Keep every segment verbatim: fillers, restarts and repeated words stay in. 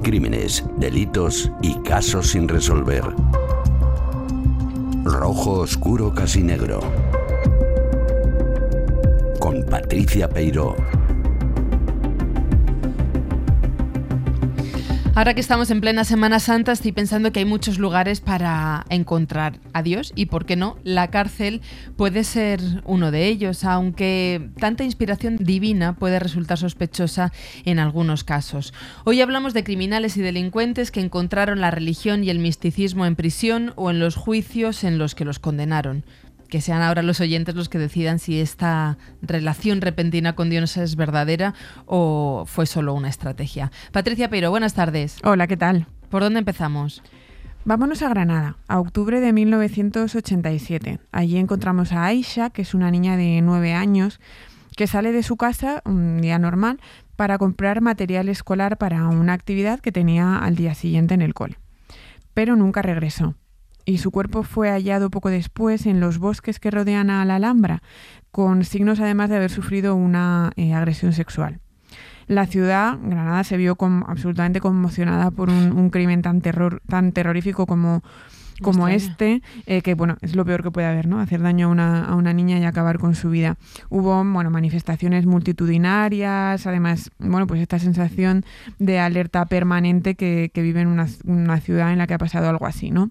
Crímenes, delitos y casos sin resolver. Rojo oscuro casi negro. Con Patricia Peiró. Ahora que estamos en plena Semana Santa, estoy pensando que hay muchos lugares para encontrar a Dios y, ¿por qué no?, la cárcel puede ser uno de ellos, aunque tanta inspiración divina puede resultar sospechosa en algunos casos. Hoy hablamos de criminales y delincuentes que encontraron la religión y el misticismo en prisión o en los juicios en los que los condenaron. Que sean ahora los oyentes los que decidan si esta relación repentina con Dios es verdadera o fue solo una estrategia. Patricia Peiró, buenas tardes. Hola, ¿qué tal? ¿Por dónde empezamos? Vámonos a Granada, a octubre de mil novecientos ochenta y siete. Allí encontramos a Aisha, que es una niña de nueve años, que sale de su casa un día normal para comprar material escolar para una actividad que tenía al día siguiente en el cole. Pero nunca regresó. Y su cuerpo fue hallado poco después en los bosques que rodean a la Alhambra, con signos además de haber sufrido una eh, agresión sexual. La ciudad, Granada, se vio con, absolutamente conmocionada por un, un crimen tan, terror, tan terrorífico como, como este, eh, que bueno, es lo peor que puede haber, ¿no? Hacer daño a una, a una niña y acabar con su vida. Hubo, bueno, manifestaciones multitudinarias, además, bueno, pues esta sensación de alerta permanente que, que vive en una, una ciudad en la que ha pasado algo así, ¿no?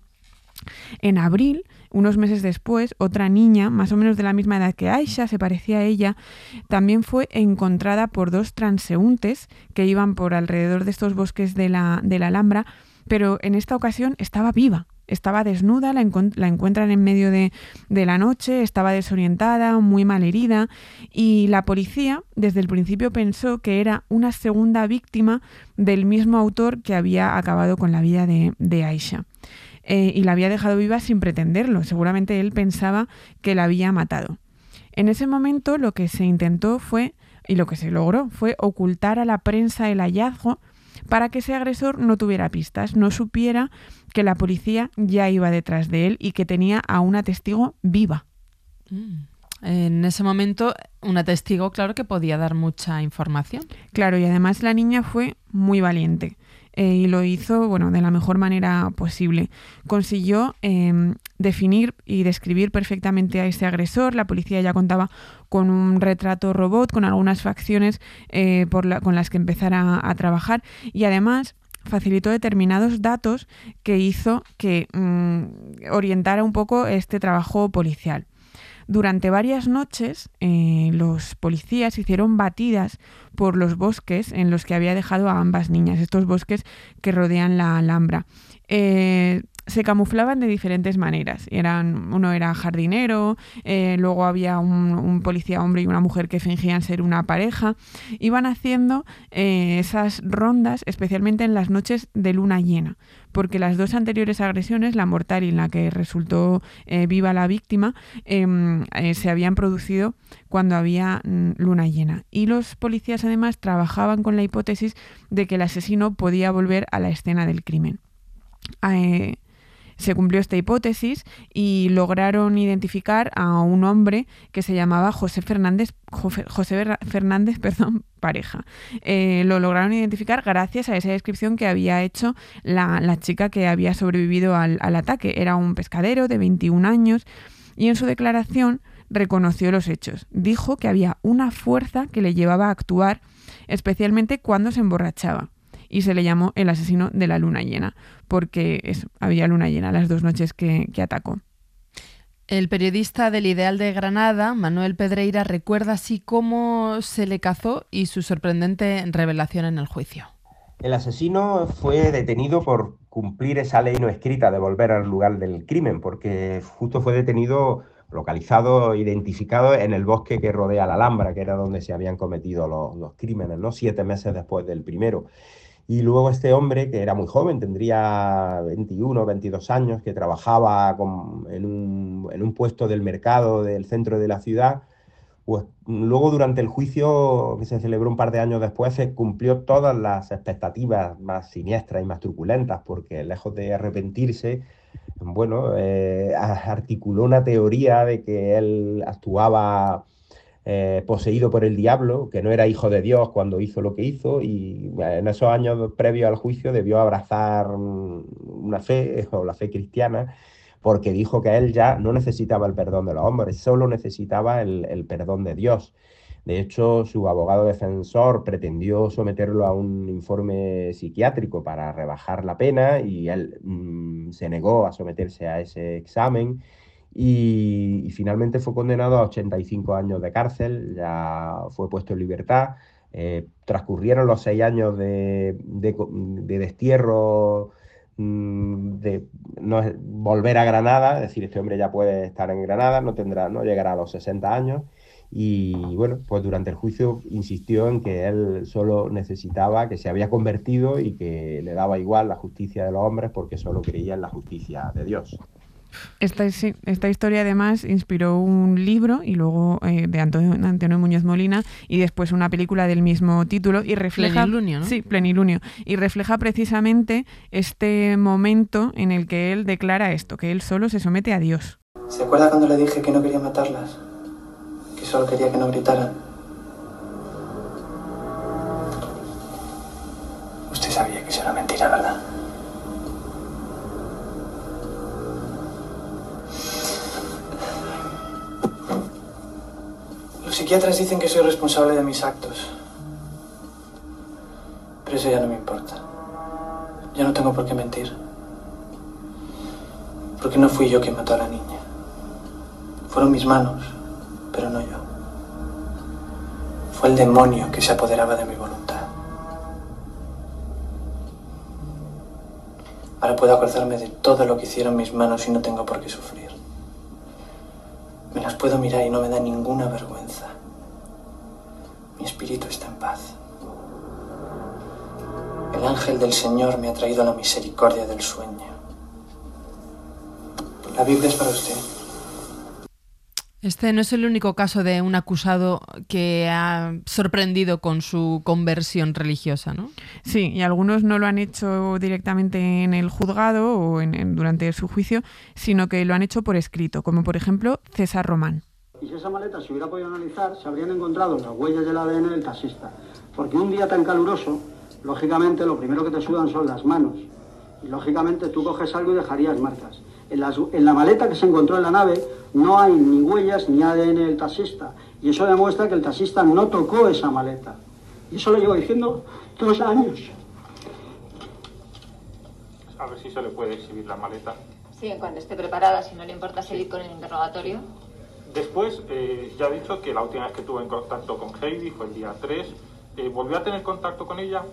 En abril, unos meses después, otra niña, más o menos de la misma edad que Aisha, se parecía a ella, también fue encontrada por dos transeúntes que iban por alrededor de estos bosques de la, de la Alhambra, pero en esta ocasión estaba viva. Estaba desnuda, la, encu- la encuentran en medio de, de la noche, estaba desorientada, muy mal herida, y la policía desde el principio pensó que era una segunda víctima del mismo autor que había acabado con la vida de, de Aisha. Eh, y la había dejado viva sin pretenderlo. Seguramente él pensaba que la había matado. En ese momento lo que se intentó fue, y lo que se logró, fue ocultar a la prensa el hallazgo para que ese agresor no tuviera pistas, no supiera que la policía ya iba detrás de él y que tenía a una testigo viva. Mm. En ese momento, una testigo, claro, que podía dar mucha información. Claro, y además la niña fue muy valiente. Eh, y lo hizo, bueno, de la mejor manera posible. Consiguió eh, definir y describir perfectamente a ese agresor. La policía ya contaba con un retrato robot, con algunas facciones eh, por la, con las que empezar a, a trabajar, y además facilitó determinados datos que hizo que mmm, orientara un poco este trabajo policial. Durante varias noches, eh, los policías hicieron batidas por los bosques en los que había dejado a ambas niñas, estos bosques que rodean la Alhambra. Eh, se camuflaban de diferentes maneras. Eran, uno era jardinero, eh, luego había un, un policía hombre y una mujer que fingían ser una pareja. Iban haciendo eh, esas rondas, especialmente en las noches de luna llena, porque las dos anteriores agresiones, la mortal y la que resultó eh, viva la víctima, eh, eh, se habían producido cuando había mm, luna llena. Y los policías además trabajaban con la hipótesis de que el asesino podía volver a la escena del crimen. Eh, Se cumplió esta hipótesis y lograron identificar a un hombre que se llamaba José Fernández, José Fernández, perdón, Pareja. Eh, lo lograron identificar gracias a esa descripción que había hecho la, la chica que había sobrevivido al, al ataque. Era un pescadero de veintiún años y en su declaración reconoció los hechos. Dijo que había una fuerza que le llevaba a actuar, especialmente cuando se emborrachaba. Y se le llamó el asesino de la luna llena, porque eso, había luna llena las dos noches que, que atacó. El periodista del Ideal de Granada, Manuel Pedreira, recuerda así cómo se le cazó y su sorprendente revelación en el juicio. El asesino fue detenido por cumplir esa ley no escrita de volver al lugar del crimen, porque justo fue detenido, localizado, identificado en el bosque que rodea la Alhambra, que era donde se habían cometido los, los crímenes, ¿no? Siete meses después del primero. Y luego este hombre, que era muy joven, tendría veintiuno, veintidós años, que trabajaba con, en, un, en un puesto del mercado del centro de la ciudad, pues luego durante el juicio, que se celebró un par de años después, se cumplió todas las expectativas más siniestras y más truculentas, porque lejos de arrepentirse, bueno, eh, articuló una teoría de que él actuaba eh, poseído por el diablo, que no era hijo de Dios cuando hizo lo que hizo, y en esos años previos al juicio debió abrazar una fe, o la fe cristiana, porque dijo que él ya no necesitaba el perdón de los hombres, solo necesitaba el, el perdón de Dios. De hecho, su abogado defensor pretendió someterlo a un informe psiquiátrico para rebajar la pena y él mmm, se negó a someterse a ese examen y, y finalmente fue condenado a ochenta y cinco años de cárcel, ya fue puesto en libertad. Eh, transcurrieron los seis años de, de, de destierro, mmm, de no, volver a Granada, es decir, este hombre ya puede estar en Granada, no, tendrá, no llegará a los sesenta años. Y bueno, pues durante el juicio insistió en que él solo necesitaba, que se había convertido y que le daba igual la justicia de los hombres porque solo creía en la justicia de Dios. Esta, sí, esta historia además inspiró un libro y luego eh, de Antonio, Antonio Muñoz Molina y después una película del mismo título y refleja Plenilunio, ¿no? Sí, Plenilunio, y refleja precisamente este momento en el que él declara esto, que él solo se somete a Dios. ¿Se acuerda cuando le dije que no quería matarlas? Que solo quería que no gritaran. Usted sabía que eso era mentira, ¿verdad? Los psiquiatras dicen que soy responsable de mis actos. Pero eso ya no me importa. Ya no tengo por qué mentir. Porque no fui yo quien mató a la niña. Fueron mis manos, pero no yo. Fue el demonio que se apoderaba de mi voluntad. Ahora puedo acordarme de todo lo que hicieron mis manos y no tengo por qué sufrir. Me las puedo mirar y no me da ninguna vergüenza. Mi espíritu está en paz. El ángel del Señor me ha traído la misericordia del sueño. La Biblia es para usted. Este no es el único caso de un acusado que ha sorprendido con su conversión religiosa, ¿no? Sí, y algunos no lo han hecho directamente en el juzgado o en, en, durante su juicio, sino que lo han hecho por escrito, como por ejemplo César Román. Y si esa maleta se hubiera podido analizar, se habrían encontrado las huellas del A D N del taxista. Porque un día tan caluroso, lógicamente lo primero que te sudan son las manos. Y lógicamente tú coges algo y dejarías marcas. En, las, en la maleta que se encontró en la nave no hay ni huellas ni A D N del taxista. Y eso demuestra que el taxista no tocó esa maleta. Y eso lo llevo diciendo dos años. A ver si se le puede exhibir la maleta. Sí, cuando esté preparada, si no le importa seguir con el interrogatorio. Después, eh, ya he dicho que la última vez que tuve en contacto con Heidi fue el día tres. Eh, ¿Volvió a tener contacto con ella?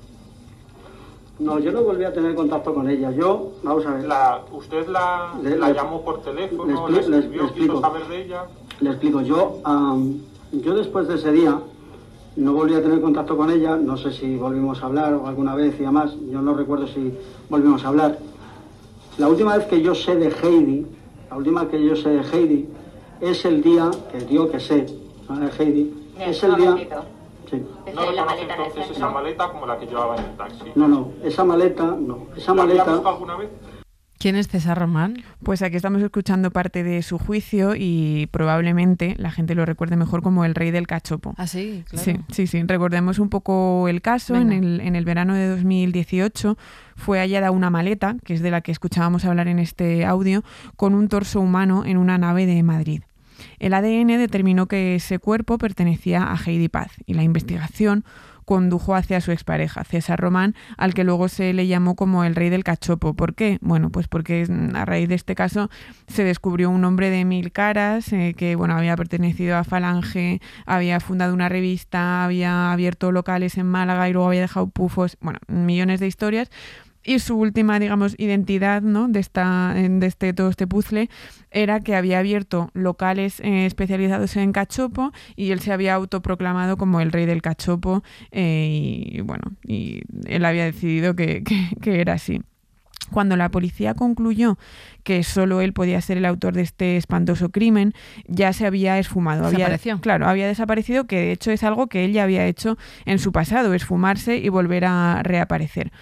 No, yo no volví a tener contacto con ella. Yo, vamos a ver. La, ¿Usted la, le, la le, llamó por teléfono? Le, expli ¿La le, le explico. ¿Quiso saber de ella? Le explico. Yo, um, yo después de ese día no volví a tener contacto con ella. No sé si volvimos a hablar o alguna vez y demás. Yo no recuerdo si volvimos a hablar. La última vez que yo sé de Heidi, la última vez que yo sé de Heidi, es el día, que digo que sé, ¿no? De Heidi, Bien, es el día... Sí. ¿No reconoce entonces esa maleta como la que llevaba en el taxi? No, no, esa maleta, no. Esa ¿La maleta... había visto alguna vez? ¿Quién es César Román? Pues aquí estamos escuchando parte de su juicio y probablemente la gente lo recuerde mejor como el rey del cachopo. Ah, sí, claro. Sí, sí, sí. Recordemos un poco el caso. En el, en el verano de dos mil dieciocho fue hallada una maleta, que es de la que escuchábamos hablar en este audio, con un torso humano en una nave de Madrid. El A D N determinó que ese cuerpo pertenecía a Heidi Paz y la investigación condujo hacia su expareja, César Román, al que luego se le llamó como el rey del cachopo. ¿Por qué? Bueno, pues porque a raíz de este caso se descubrió un hombre de mil caras eh, que bueno, había pertenecido a Falange, había fundado una revista, había abierto locales en Málaga y luego había dejado pufos, bueno, millones de historias. Y su última, digamos, identidad, ¿no?, de esta, de este, todo este puzzle era que había abierto locales eh, especializados en cachopo y él se había autoproclamado como el rey del cachopo eh, y bueno, y él había decidido que, que, que era así. Cuando la policía concluyó que solo él podía ser el autor de este espantoso crimen, ya se había esfumado. Desapareció. Había, claro, había desaparecido, que de hecho es algo que él ya había hecho en su pasado, esfumarse y volver a reaparecer.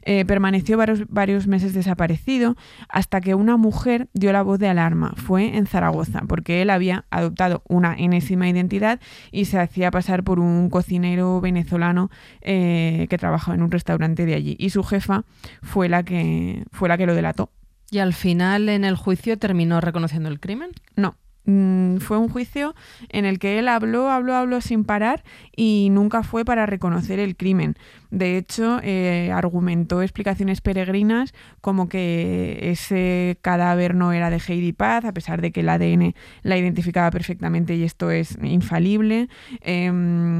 Eh, permaneció varios, varios meses desaparecido hasta que una mujer dio la voz de alarma. Fue en Zaragoza, porque él había adoptado una enésima identidad y se hacía pasar por un cocinero venezolano eh, que trabajaba en un restaurante de allí. Y su jefa fue la que, fue la que lo delató. ¿Y al final en el juicio terminó reconociendo el crimen? No. Fue un juicio en el que él habló, habló, habló sin parar y nunca fue para reconocer el crimen. De hecho, eh, argumentó explicaciones peregrinas como que ese cadáver no era de Heidi Paz, a pesar de que el A D N la identificaba perfectamente y esto es infalible. Eh,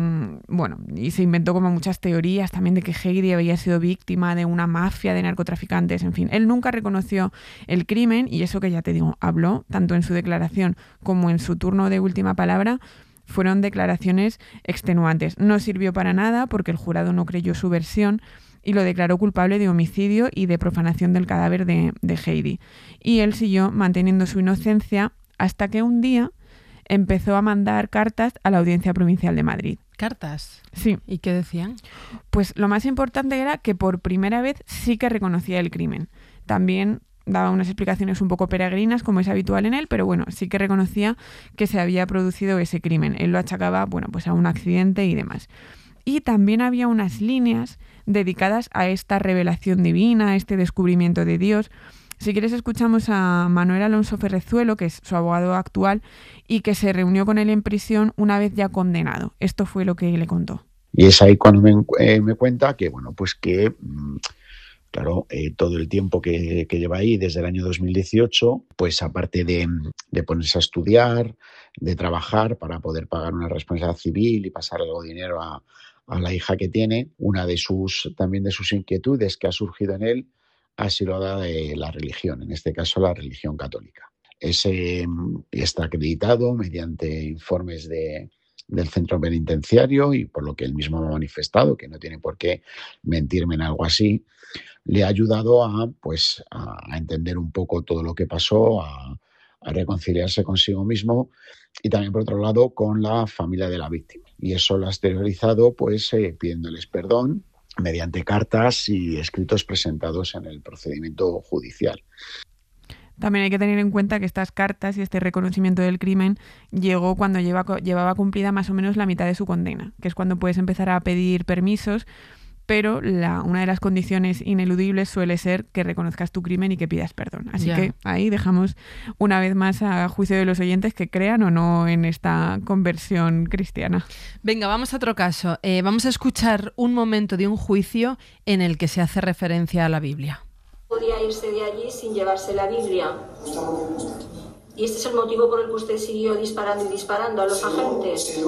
bueno, y se inventó como muchas teorías también de que Heidi había sido víctima de una mafia de narcotraficantes, en fin. Él nunca reconoció el crimen y eso que ya te digo, habló tanto en su declaración como en su turno de última palabra. Fueron declaraciones extenuantes. No sirvió para nada porque el jurado no creyó su versión y lo declaró culpable de homicidio y de profanación del cadáver de, de Heidi. Y él siguió manteniendo su inocencia hasta que un día empezó a mandar cartas a la Audiencia Provincial de Madrid. ¿Cartas? Sí. ¿Y qué decían? Pues lo más importante era que por primera vez sí que reconocía el crimen. También daba unas explicaciones un poco peregrinas, como es habitual en él, pero bueno, sí que reconocía que se había producido ese crimen. Él lo achacaba, bueno, pues a un accidente y demás. Y también había unas líneas dedicadas a esta revelación divina, a este descubrimiento de Dios. Si quieres, escuchamos a Manuel Alonso Ferrezuelo, que es su abogado actual, y que se reunió con él en prisión una vez ya condenado. Esto fue lo que le contó. Y es ahí cuando me, eh, me cuenta que, bueno, pues que... Mmm, Claro, eh, todo el tiempo que, que lleva ahí, desde el año dos mil dieciocho, pues aparte de, de ponerse a estudiar, de trabajar para poder pagar una responsabilidad civil y pasar algo de dinero a, a la hija que tiene, una de sus, también de sus inquietudes que ha surgido en él ha sido la de la religión, en este caso la religión católica. Ese está acreditado mediante informes de... del centro penitenciario y por lo que él mismo me ha manifestado, que no tiene por qué mentirme en algo así, le ha ayudado a, pues, a entender un poco todo lo que pasó, a, a reconciliarse consigo mismo y también, por otro lado, con la familia de la víctima. Y eso lo ha exteriorizado pues, eh, pidiéndoles perdón mediante cartas y escritos presentados en el procedimiento judicial. También hay que tener en cuenta que estas cartas y este reconocimiento del crimen llegó cuando lleva, llevaba cumplida más o menos la mitad de su condena, que es cuando puedes empezar a pedir permisos, pero la, una de las condiciones ineludibles suele ser que reconozcas tu crimen y que pidas perdón. Así yeah. que ahí dejamos una vez más a juicio de los oyentes que crean o no en esta conversión cristiana. Venga, vamos a otro caso. Eh, vamos a escuchar un momento de un juicio en el que se hace referencia a la Biblia. Podía irse de allí sin llevarse la Biblia. ¿Y este es el motivo por el que usted siguió disparando y disparando a los agentes?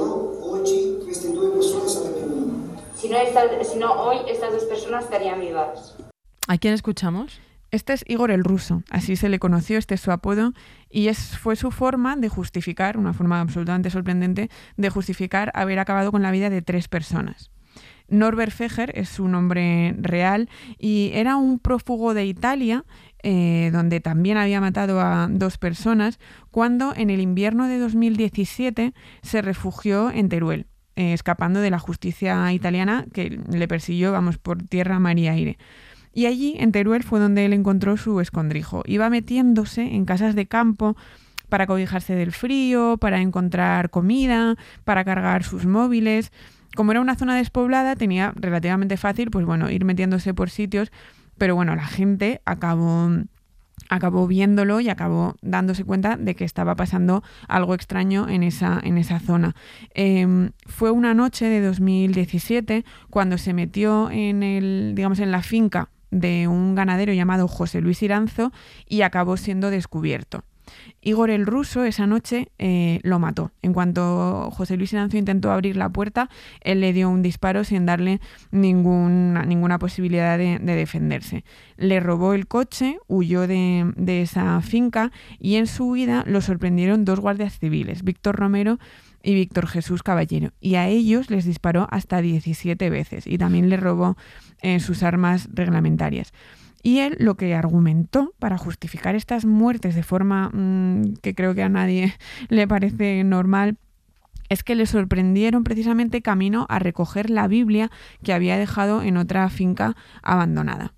Si no, esta, si no hoy estas dos personas estarían vivas. ¿A quién escuchamos? Este es Igor el Ruso, así se le conoció, este es su apodo, y es, fue su forma de justificar, una forma absolutamente sorprendente, de justificar haber acabado con la vida de tres personas. Norbert Feger es su nombre real y era un prófugo de Italia, eh, donde también había matado a dos personas, cuando en el invierno de dos mil diecisiete se refugió en Teruel, eh, escapando de la justicia italiana que le persiguió, vamos, por tierra, mar y aire. Y allí, en Teruel, fue donde él encontró su escondrijo. Iba metiéndose en casas de campo para cobijarse del frío, para encontrar comida, para cargar sus móviles. Como era una zona despoblada, tenía relativamente fácil, pues bueno, ir metiéndose por sitios, pero bueno, la gente acabó, acabó viéndolo y acabó dándose cuenta de que estaba pasando algo extraño en esa, en esa zona. Eh, fue una noche de dos mil diecisiete cuando se metió en el, digamos, en la finca de un ganadero llamado José Luis Iranzo y acabó siendo descubierto. Igor el Ruso esa noche eh, lo mató. En cuanto José Luis Iranzo intentó abrir la puerta, él le dio un disparo sin darle ninguna, ninguna posibilidad de, de defenderse. Le robó el coche, huyó de, de esa finca y en su huida lo sorprendieron dos guardias civiles, Víctor Romero y Víctor Jesús Caballero, y a ellos les disparó hasta diecisiete veces y también le robó eh, sus armas reglamentarias. Y él lo que argumentó para justificar estas muertes de forma mmm, que creo que a nadie le parece normal es que le sorprendieron precisamente camino a recoger la Biblia que había dejado en otra finca abandonada.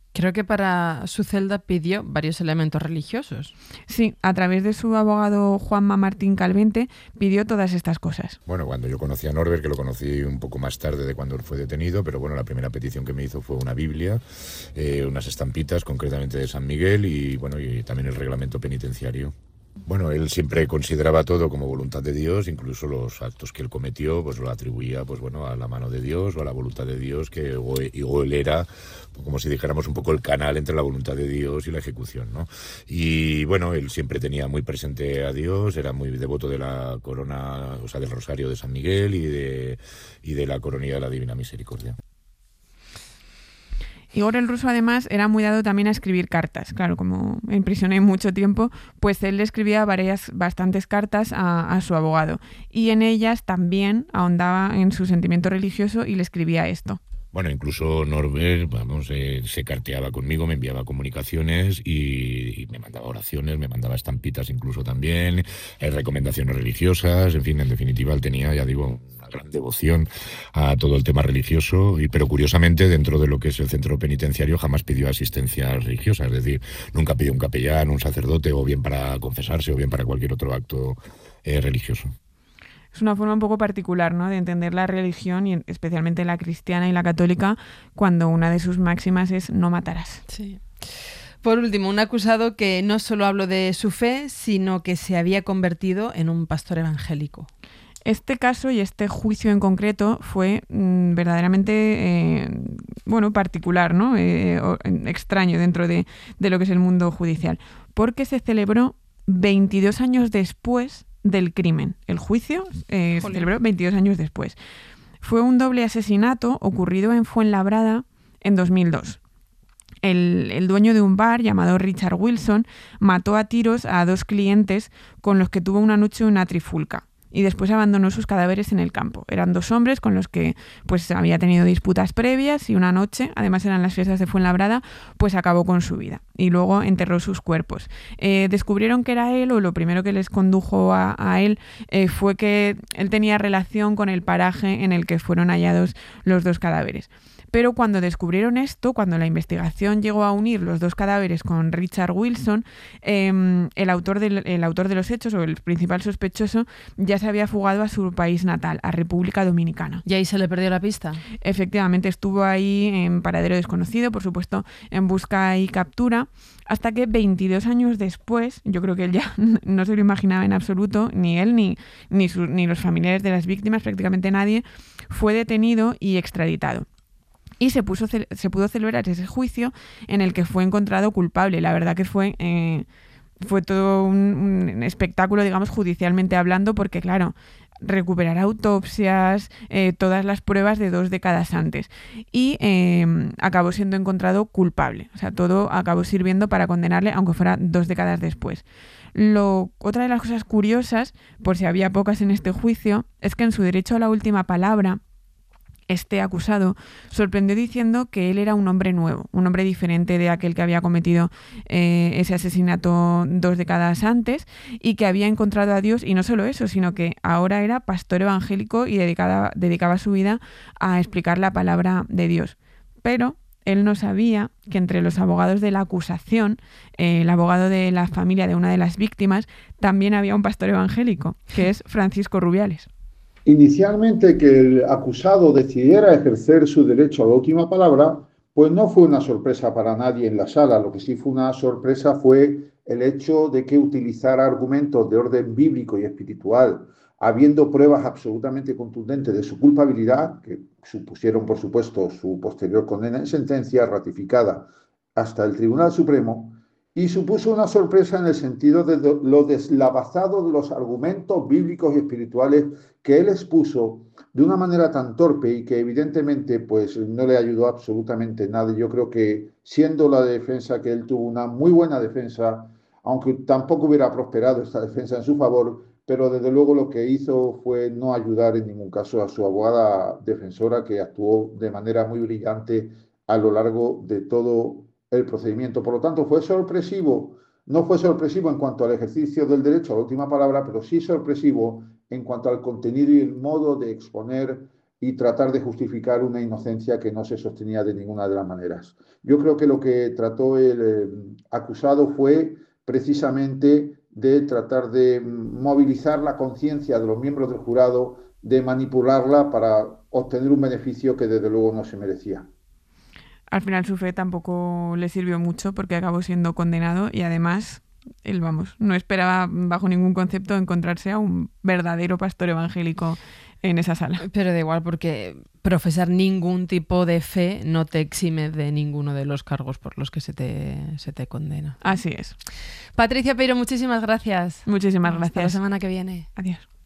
Creo que para su celda pidió varios elementos religiosos. Sí, a través de su abogado Juanma Martín Calvente pidió todas estas cosas. Bueno, cuando yo conocí a Norbert, que lo conocí un poco más tarde de cuando fue detenido, pero bueno, la primera petición que me hizo fue una Biblia, eh, unas estampitas concretamente de San Miguel y bueno, y también el reglamento penitenciario. Bueno, él siempre consideraba todo como voluntad de Dios, incluso los actos que él cometió, pues lo atribuía, pues bueno, a la mano de Dios o a la voluntad de Dios, que o, o él era, como si dijéramos, un poco el canal entre la voluntad de Dios y la ejecución, ¿no? Y bueno, él siempre tenía muy presente a Dios, era muy devoto de la corona, o sea, del Rosario de San Miguel y de, y de la coronilla de la Divina Misericordia. Igor el Ruso, además, era muy dado también a escribir cartas. Claro, como en prisión hay mucho tiempo, pues él le escribía varias, bastantes cartas a, a su abogado. Y en ellas también ahondaba en su sentimiento religioso y le escribía esto. Bueno, incluso Norbert, vamos, eh, se carteaba conmigo, me enviaba comunicaciones y, y me mandaba oraciones, me mandaba estampitas incluso también, eh, recomendaciones religiosas, en fin, en definitiva él tenía, ya digo, una gran devoción a todo el tema religioso, y pero curiosamente dentro de lo que es el centro penitenciario jamás pidió asistencia religiosa, es decir, nunca pidió un capellán, un sacerdote, o bien para confesarse o bien para cualquier otro acto eh, religioso. Es una forma un poco particular, ¿no?, de entender la religión, y especialmente la cristiana y la católica, cuando una de sus máximas es no matarás. Sí. Por último, un acusado que no solo habló de su fe, sino que se había convertido en un pastor evangélico. Este caso y este juicio en concreto fue mmm, verdaderamente eh, bueno, particular, ¿no? Eh, o, extraño dentro de, de lo que es el mundo judicial, porque se celebró veintidós años después del crimen. El juicio eh, se celebró veintidós años después. Fue un doble asesinato ocurrido en Fuenlabrada en dos mil dos. El, el dueño de un bar llamado Richard Wilson mató a tiros a dos clientes con los que tuvo una noche una trifulca, y después abandonó sus cadáveres en el campo. Eran dos hombres con los que pues había tenido disputas previas, y una noche, además eran las fiestas de Fuenlabrada, pues acabó con su vida y luego enterró sus cuerpos. Eh, descubrieron que era él, o lo primero que les condujo a, a él eh, fue que él tenía relación con el paraje en el que fueron hallados los dos cadáveres. Pero cuando descubrieron esto, cuando la investigación llegó a unir los dos cadáveres con Richard Wilson, eh, el, autor del, el autor de los hechos, o el principal sospechoso, ya se había fugado a su país natal, a República Dominicana. ¿Y ahí se le perdió la pista? Efectivamente, estuvo ahí en paradero desconocido, por supuesto, en busca y captura, hasta que veintidós años después, yo creo que él ya no se lo imaginaba en absoluto, ni él ni, ni, su, ni los familiares de las víctimas, prácticamente nadie, fue detenido y extraditado. Y se, puso, se pudo celebrar ese juicio en el que fue encontrado culpable. La verdad que fue, eh, fue todo un, un espectáculo, digamos, judicialmente hablando, porque, claro, recuperar autopsias, eh, todas las pruebas de dos décadas antes. Y eh, acabó siendo encontrado culpable. O sea, todo acabó sirviendo para condenarle, aunque fuera dos décadas después. Lo, otra de las cosas curiosas, por si había pocas en este juicio, es que en su derecho a la última palabra, este acusado sorprendió diciendo que él era un hombre nuevo, un hombre diferente de aquel que había cometido eh, ese asesinato dos décadas antes, y que había encontrado a Dios, y no solo eso, sino que ahora era pastor evangélico y dedicada, dedicaba su vida a explicar la palabra de Dios. Pero él no sabía que entre los abogados de la acusación, eh, el abogado de la familia de una de las víctimas, también había un pastor evangélico, que es Francisco Rubiales. Inicialmente, que el acusado decidiera ejercer su derecho a la última palabra, pues no fue una sorpresa para nadie en la sala. Lo que sí fue una sorpresa fue el hecho de que utilizara argumentos de orden bíblico y espiritual, habiendo pruebas absolutamente contundentes de su culpabilidad, que supusieron, por supuesto, su posterior condena en sentencia ratificada hasta el Tribunal Supremo. Y supuso una sorpresa en el sentido de lo deslavazado de los argumentos bíblicos y espirituales que él expuso de una manera tan torpe, y que evidentemente pues no le ayudó absolutamente nada. Yo creo que, siendo la defensa que él tuvo una muy buena defensa, aunque tampoco hubiera prosperado esta defensa en su favor, pero desde luego lo que hizo fue no ayudar en ningún caso a su abogada defensora, que actuó de manera muy brillante a lo largo de todo el procedimiento. Por lo tanto, fue sorpresivo, no fue sorpresivo en cuanto al ejercicio del derecho a la última palabra, pero sí sorpresivo en cuanto al contenido y el modo de exponer y tratar de justificar una inocencia que no se sostenía de ninguna de las maneras. Yo creo que lo que trató el eh, acusado fue precisamente de tratar de movilizar la conciencia de los miembros del jurado, de manipularla para obtener un beneficio que desde luego no se merecía. Al final su fe tampoco le sirvió mucho porque acabó siendo condenado y además él, vamos, no esperaba bajo ningún concepto encontrarse a un verdadero pastor evangélico en esa sala. Pero da igual, porque profesar ningún tipo de fe no te exime de ninguno de los cargos por los que se te, se te condena. Así es. Patricia Peiro, muchísimas gracias. Muchísimas gracias. Hasta la semana que viene. Adiós.